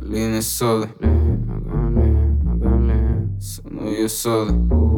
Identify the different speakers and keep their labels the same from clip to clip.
Speaker 1: лин и сода. Со мной я сода.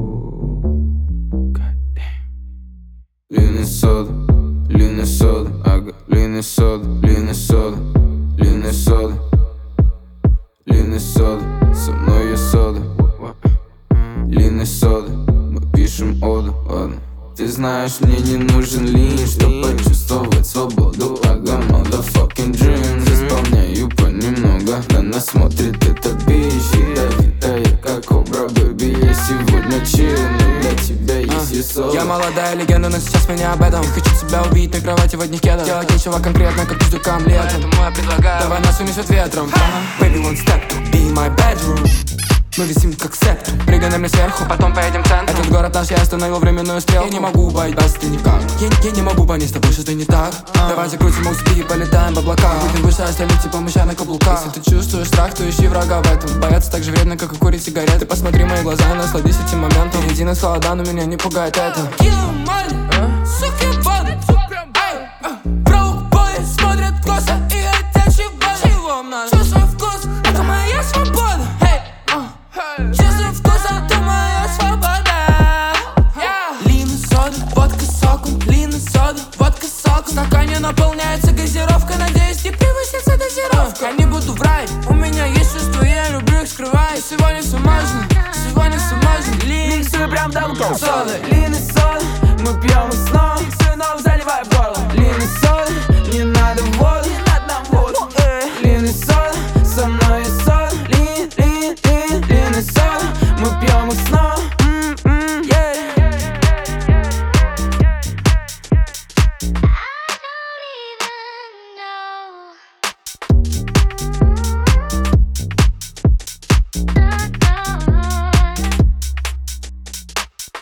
Speaker 1: Лин и сода, лин и сода, ага, лин и сода, лин и сода, лин и сода, лин и сода, со мной я сода. Лин и сода, мы пишем оду, ладно. Ты знаешь, мне не нужен лин, чтоб почувствовать свободу. Ага, motherfucking dreams. Исполняю понемногу, на нас смотрит этот бич. Ядовитая, как кобра, бэби. Я сегодня чил, но для тебя есть и сода.
Speaker 2: Я молодая легенда, но сейчас меня об этом. Хочу тебя убить на кровати в одних кедах. Делать нечего конкретно, как пиздюкам летом. Поэтому я предлагаю, давай нас унесет ветром. Baby, one step to be my bedroom. Мы висим как септор, прыгай на мне сверху, потом поедем в центр. Этот город наш, я остановил временную стрелку. Я не могу убавить бас, ты никак. Я не могу понять с тобой, что ты не так. Давай закрутим успехи и полетаем в облака. Будем выше остальных, типа мыша на каблуках. Если ты чувствуешь страх, то ищи врага в этом. Бояться так же вредно, как и курить сигареты. Посмотри в мои глаза и насладись этим моментом. Иди на холода, но меня не пугает это. Суки, воды, броук бои смотрят косо и хотят чего им надо. Чувствую вкус, это моя свобода. Чувствую вкус, это моя свобода. Лин и сода, водка с соком. Лин и сода, водка с соком. В стакане наполняется газировка. Надеюсь, не превысится дозировка. Я не буду врать, у меня есть чувства, я люблю их скрывать. Сегодня все можно, сегодня все можно. Лин, прям долго. Сода,